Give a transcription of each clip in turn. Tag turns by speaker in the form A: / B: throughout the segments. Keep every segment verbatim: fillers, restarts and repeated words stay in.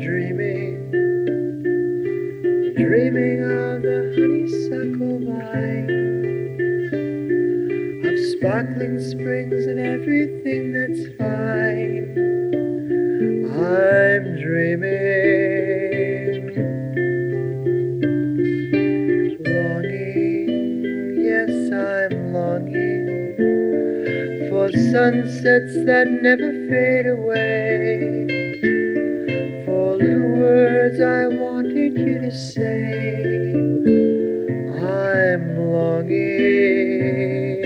A: dreaming, dreaming of the honeysuckle vine, of sparkling springs and everything that's fine. I'm dreaming, longing, yes, I'm longing for sunsets that never fade away, for little words I wanted you to say. I'm longing,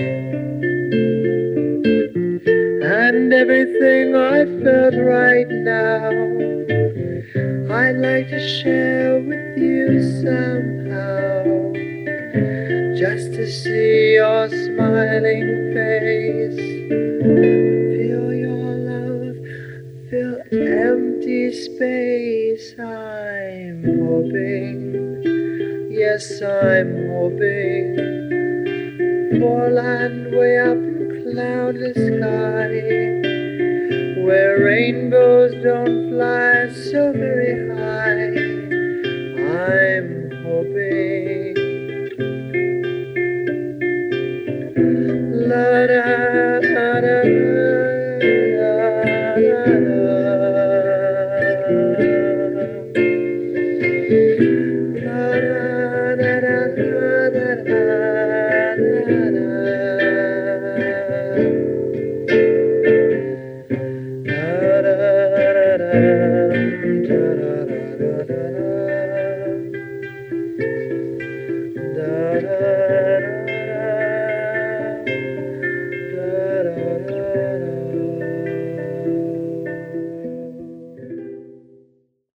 A: and everything I felt right now I'd like to share with you somehow, just to see your smiling face, feel your love, fill empty space. I'm hoping, yes, I'm hoping for a land way up in cloudless sky, where rainbows don't fly so very high. I'm hoping, la da da da da da da da da da.